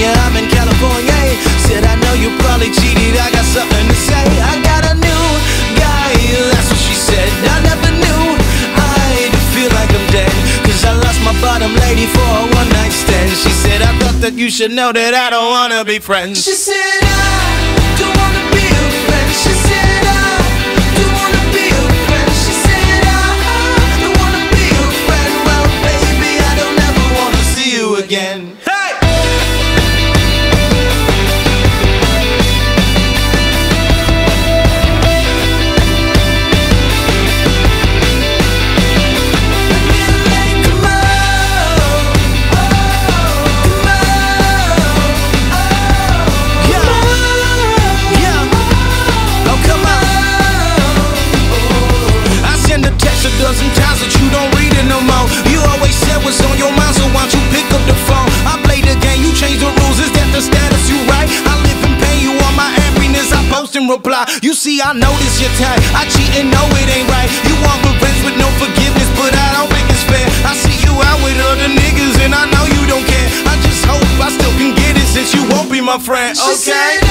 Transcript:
California, I'm in California. Said I know you probably cheated, I got something to say. I got a new guy, that's what she said. I never knew I'd feel like I'm dead, cause I lost my bottom lady for a one night stand. She said I thought that you should know that I don't wanna be friends. She said I don't wanna be a friend. She said I don't wanna be a friend. She said I don't wanna be a friend. Well baby, I don't ever wanna see you again. Dozen times that you don't read it no more. You always said what's on your mind, so why don't you pick up the phone? I play the game, you change the rules. Is that the status you right? I live in pain, you want my happiness. I post and reply. You see, I notice your time. I cheat and know it ain't right. You want revenge with no forgiveness, but I don't think it's fair. I see you out with other niggas, and I know you don't care. I just hope I still can get it since you won't be my friend. Okay.